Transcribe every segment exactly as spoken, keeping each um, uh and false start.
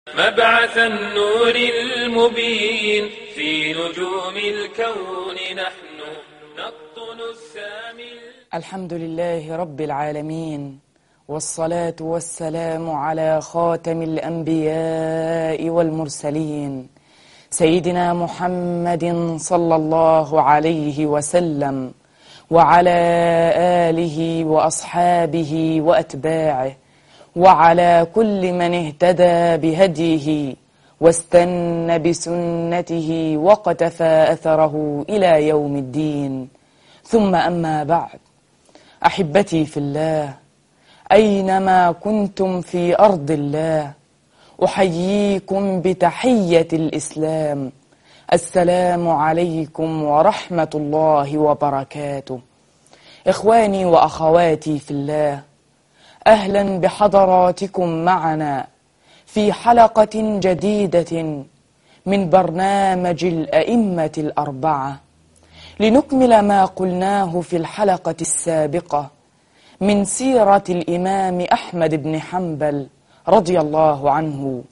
مبعث النور المبين في نجوم الكون نحن نقطن السامي. الحمد لله رب العالمين، والصلاة والسلام على خاتم الأنبياء والمرسلين سيدنا محمد صلى الله عليه وسلم، وعلى آله وأصحابه وأتباعه، وعلى كل من اهتدى بهديه واستنى بسنته وقتفى أثره إلى يوم الدين. ثم أما بعد، أحبتي في الله، أينما كنتم في أرض الله، أحييكم بتحية الإسلام. السلام عليكم ورحمة الله وبركاته. إخواني وأخواتي في الله، أهلا بحضراتكم معنا في حلقة جديدة من برنامج الأئمة الأربعة، لنكمل ما قلناه في الحلقة السابقة من سيرة الإمام أحمد بن حنبل رضي الله عنه.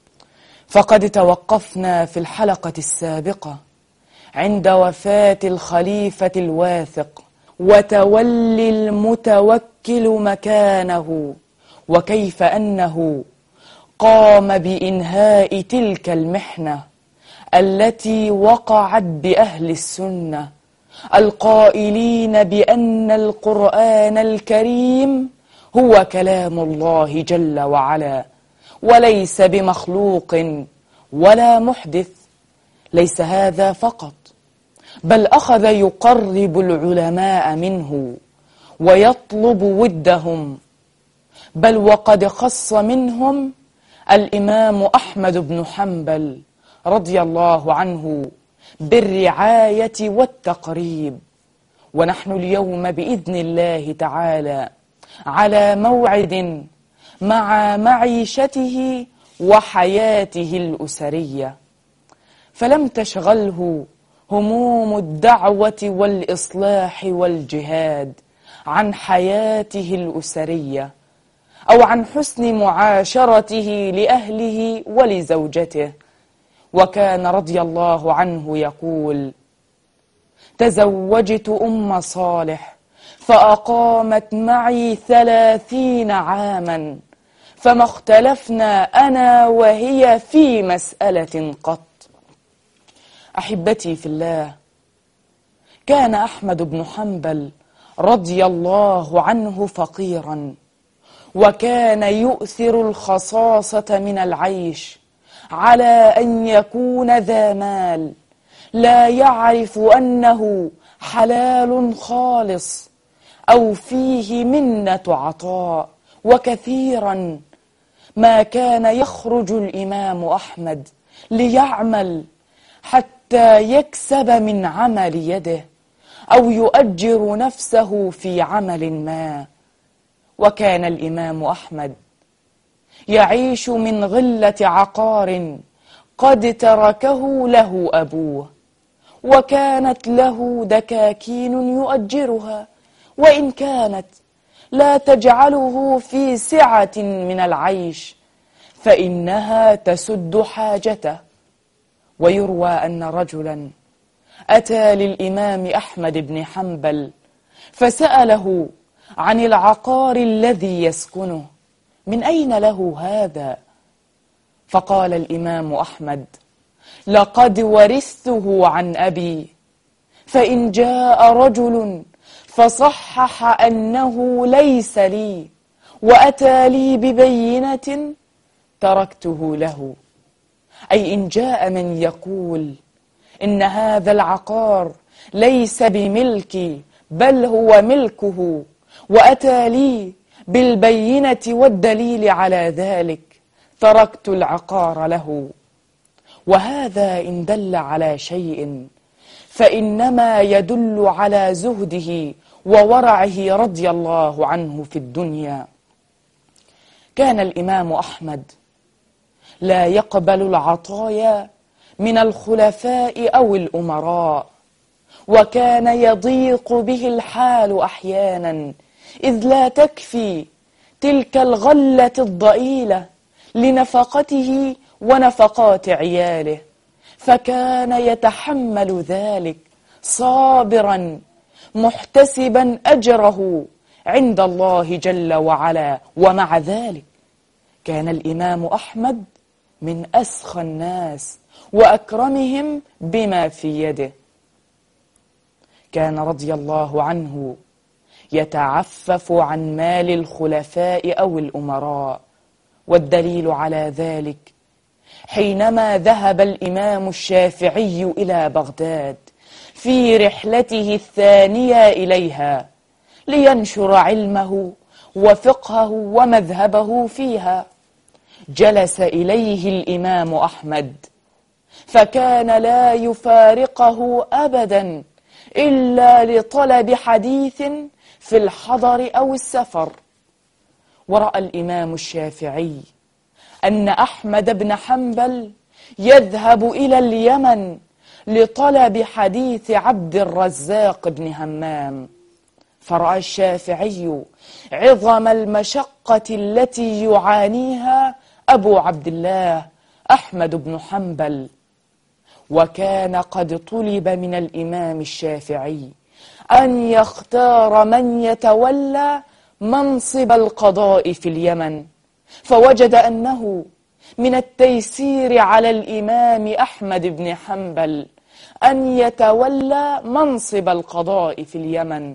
فقد توقفنا في الحلقة السابقة عند وفاة الخليفة الواثق وتولي المتوكل مكانه، وكيف أنه قام بإنهاء تلك المحنة التي وقعت بأهل السنة القائلين بأن القرآن الكريم هو كلام الله جل وعلا، وليس بمخلوق ولا محدث. ليس هذا فقط، بل أخذ يقرب العلماء منه ويطلب ودهم، بل وقد خص منهم الإمام أحمد بن حنبل رضي الله عنه بالرعاية والتقريب. ونحن اليوم بإذن الله تعالى على موعد مع معيشته وحياته الأسرية، فلم تشغله هموم الدعوة والإصلاح والجهاد عن حياته الأسرية أو عن حسن معاشرته لأهله ولزوجته. وكان رضي الله عنه يقول: تزوجت أم صالح فأقامت معي ثلاثين عاما، فما اختلفنا أنا وهي في مسألة قط. أحبتي في الله، كان أحمد بن حنبل رضي الله عنه فقيرا، وكان يؤثر الخصاصة من العيش على أن يكون ذا مال، لا يعرف أنه حلال خالص أو فيه منة عطاء. وكثيرا ما كان يخرج الإمام أحمد ليعمل حتى يكسب من عمل يده أو يؤجر نفسه في عمل ما. وكان الإمام أحمد يعيش من غلة عقار قد تركه له أبوه، وكانت له دكاكين يؤجرها، وإن كانت لا تجعله في سعة من العيش فإنها تسد حاجته. ويروى أن رجلا أتى للإمام أحمد بن حنبل فسأله عن العقار الذي يسكنه، من أين له هذا؟ فقال الإمام أحمد: لقد ورثته عن أبي، فإن جاء رجل فصحح أنه ليس لي وأتى لي ببينة تركته له. أي إن جاء من يقول إن هذا العقار ليس بملكي بل هو ملكه، وأتى لي بالبينة والدليل على ذلك، تركت العقار له. وهذا إن دل على شيء فإنما يدل على زهده وورعه رضي الله عنه في الدنيا. كان الإمام أحمد لا يقبل العطايا من الخلفاء أو الأمراء، وكان يضيق به الحال أحيانا، إذ لا تكفي تلك الغلة الضئيلة لنفقته ونفقات عياله، فكان يتحمل ذلك صابرا محتسبا أجره عند الله جل وعلا. ومع ذلك كان الإمام أحمد من أسخى الناس وأكرمهم بما في يده. كان رضي الله عنه يتعفف عن مال الخلفاء أو الأمراء، والدليل على ذلك حينما ذهب الإمام الشافعي إلى بغداد في رحلته الثانية إليها لينشر علمه وفقهه ومذهبه فيها، جلس إليه الإمام أحمد فكان لا يفارقه أبدا إلا لطلب حديث في الحضر أو السفر. ورأى الإمام الشافعي أن أحمد بن حنبل يذهب إلى اليمن لطلب حديث عبد الرزاق بن همام، فرأى الشافعي عظم المشقة التي يعانيها أبو عبد الله أحمد بن حنبل، وكان قد طلب من الإمام الشافعي أن يختار من يتولى منصب القضاء في اليمن، فوجد أنه من التيسير على الإمام أحمد بن حنبل أن يتولى منصب القضاء في اليمن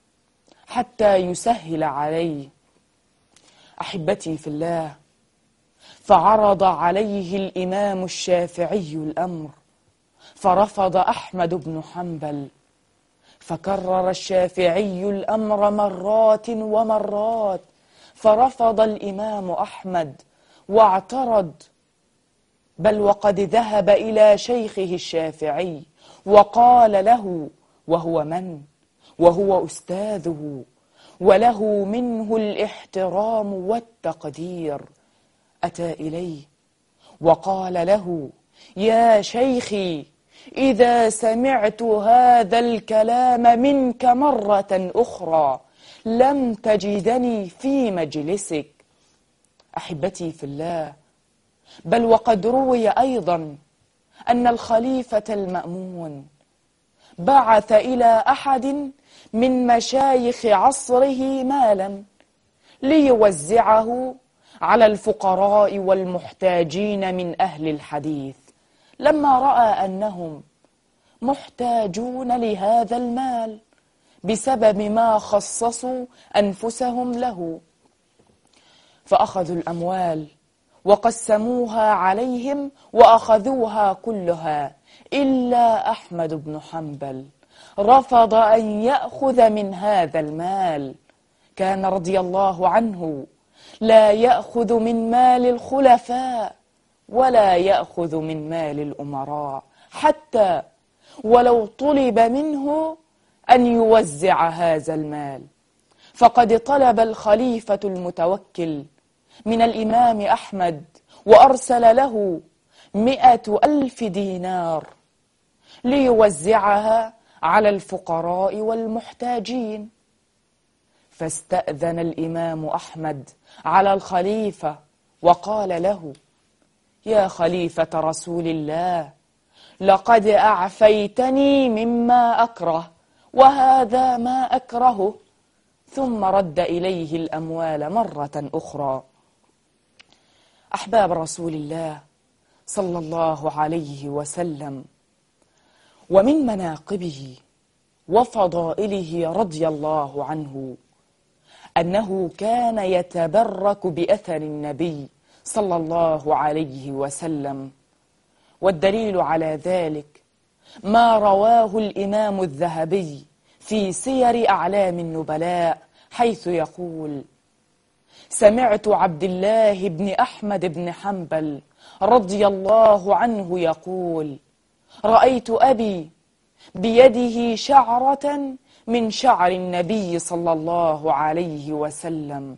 حتى يسهل عليه. أحبتي في الله، فعرض عليه الإمام الشافعي الأمر فرفض أحمد بن حنبل، فكرر الشافعي الأمر مرات ومرات فرفض الإمام أحمد واعترض، بل وقد ذهب إلى شيخه الشافعي وقال له، وهو من؟ وهو أستاذه وله منه الاحترام والتقدير، أتى إليه وقال له: يا شيخي، إذا سمعت هذا الكلام منك مرة أخرى لم تجدني في مجلسك. أحبتي في الله، بل وقد روي أيضا أن الخليفة المأمون بعث إلى أحد من مشايخ عصره مالا ليوزعه على الفقراء والمحتاجين من أهل الحديث، لما رأى أنهم محتاجون لهذا المال بسبب ما خصصوا أنفسهم له، فأخذوا الأموال وقسموها عليهم وأخذوها كلها، إلا أحمد بن حنبل رفض أن يأخذ من هذا المال. كان رضي الله عنه لا يأخذ من مال الخلفاء ولا يأخذ من مال الأمراء، حتى ولو طلب منه أن يوزع هذا المال. فقد طلب الخليفة المتوكل من الإمام أحمد وأرسل له مئة ألف دينار ليوزعها على الفقراء والمحتاجين. فاستأذن الإمام أحمد على الخليفة وقال له: يا خليفة رسول الله، لقد أعفيتني مما أكره وهذا ما أكرهه. ثم رد إليه الأموال مرة أخرى. أحباب رسول الله صلى الله عليه وسلم، ومن مناقبه وفضائله رضي الله عنه أنه كان يتبرك بأثر النبي صلى الله عليه وسلم، والدليل على ذلك ما رواه الإمام الذهبي في سير أعلام النبلاء، حيث يقول: سمعت عبد الله بن أحمد بن حنبل رضي الله عنه يقول: رأيت أبي بيده شعرة من شعر النبي صلى الله عليه وسلم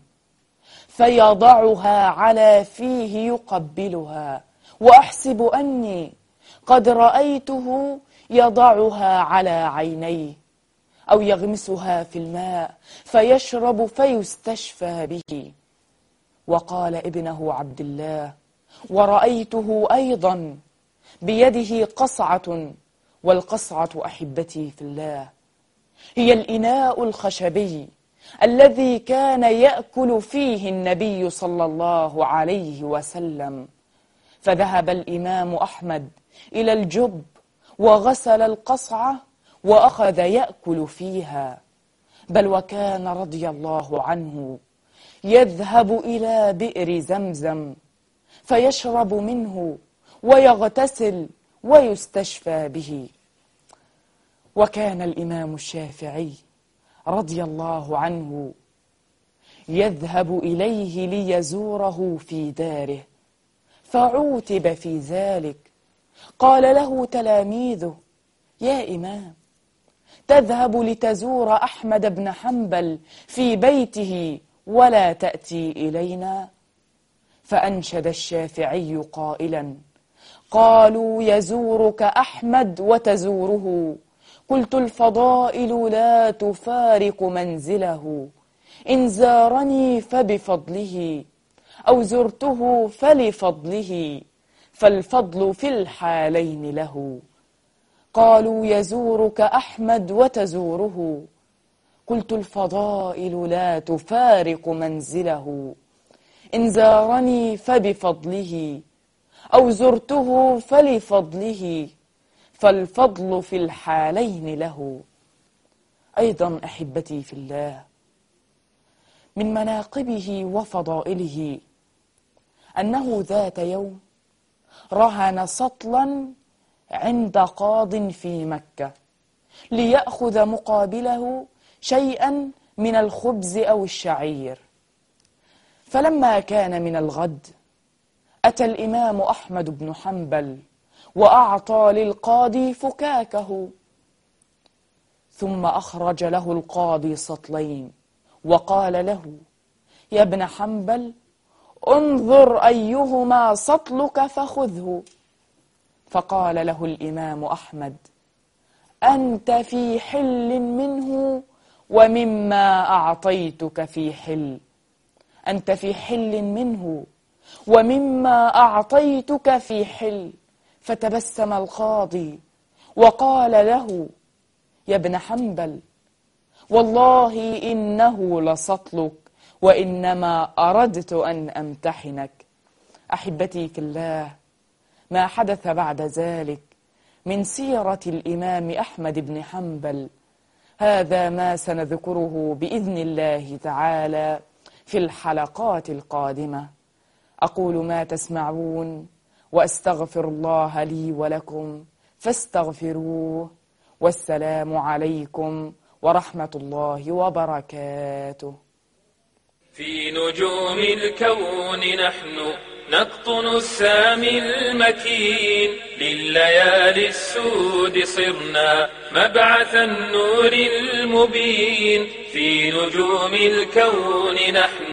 فيضعها على فيه يقبلها، وأحسب أني قد رأيته يضعها على عينيه أو يغمسها في الماء فيشرب فيستشفى به. وقال ابنه عبد الله: ورأيته أيضا بيده قصعة، والقصعة أحبتي في الله هي الإناء الخشبي الذي كان يأكل فيه النبي صلى الله عليه وسلم. فذهب الإمام أحمد إلى الجب وغسل القصعة وأخذ يأكل فيها، بل وكان رضي الله عنه يذهب إلى بئر زمزم فيشرب منه ويغتسل ويستشفى به. وكان الإمام الشافعي رضي الله عنه يذهب إليه ليزوره في داره، فعوتب في ذلك. قال له تلاميذه: يا إمام، تذهب لتزور أحمد بن حنبل في بيته ولا تأتي إلينا؟ فأنشد الشافعي قائلا: قالوا يزورك أحمد وتزوره، قلت الفضائل لا تفارق منزله، إن زارني فبفضله أو زرته فلفضله، فالفضل في الحالين له. قالوا يزورك أحمد وتزوره، قلت الفضائل لا تفارق منزله، إن زارني فبفضله أو زرته فلفضله، فالفضل في الحالين له. أيضا أحبتي في الله، من مناقبه وفضائله أنه ذات يوم رهن سطلا عند قاض في مكة ليأخذ مقابله شيئا من الخبز أو الشعير. فلما كان من الغد أتى الإمام أحمد بن حنبل وأعطى للقاضي فكاكه، ثم أخرج له القاضي سطلين وقال له: يا ابن حنبل، انظر أيهما سطلك فخذه. فقال له الإمام أحمد: أنت في حل منه ومما أعطيتك في حل، أنت في حل منه ومما أعطيتك في حل. فتبسم القاضي وقال له: يا ابن حنبل، والله إنه لسطلك، وإنما أردت أن أمتحنك. أحبتي في الله، ما حدث بعد ذلك من سيرة الإمام أحمد بن حنبل هذا ما سنذكره بإذن الله تعالى في الحلقات القادمة. أقول ما تسمعون وأستغفر الله لي ولكم فاستغفروه، والسلام عليكم ورحمة الله وبركاته. في نجوم الكون نحن نقطن السامي المكين، لليالي السود صرنا مبعث النور المبين. في نجوم الكون نحن